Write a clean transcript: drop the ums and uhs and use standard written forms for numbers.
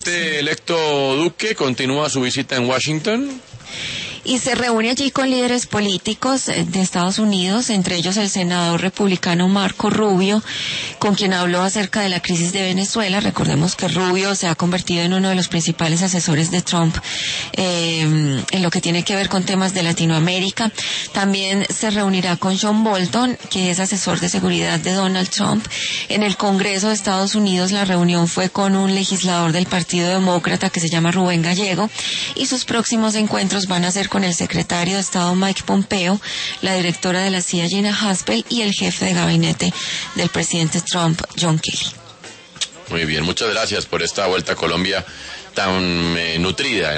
Este electo Duque continúa su visita en Washington. Y se reúne allí con líderes políticos de Estados Unidos, entre ellos el senador republicano Marco Rubio, con quien habló acerca de la crisis de Venezuela. Recordemos que Rubio se ha convertido en uno de los principales asesores de Trump en lo que tiene que ver con temas de Latinoamérica. También se reunirá con John Bolton, que es asesor de seguridad de Donald Trump. En el Congreso de Estados Unidos la reunión fue con un legislador del Partido Demócrata que se llama Rubén Gallego, y sus próximos encuentros van a ser con el secretario de Estado Mike Pompeo, la directora de la CIA Gina Haspel y el jefe de gabinete del presidente Trump, John Kelly. Muy bien, muchas gracias por esta vuelta a Colombia tan nutrida.